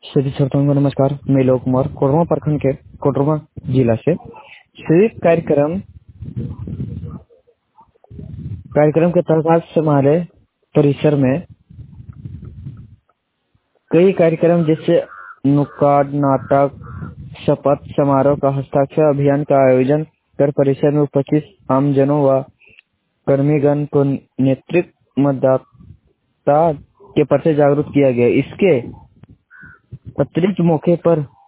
सभी श्रोताओं को नमस्कार। मैं लोक कुमार कोडरमा प्रखंड के कोडरमा जिला से स्वीप कार्यक्रम के तहत से हमारे परिसर में कई कार्यक्रम जैसे नुक्कड़ नाटक, शपथ समारोह का हस्ताक्षर अभियान का आयोजन कर परिसर में उपस्थित आमजनों व कर्मीगण को नेतृत्व मतदाता के प्रति जागरूक किया गया। इसके अतिरिक्त मौके पर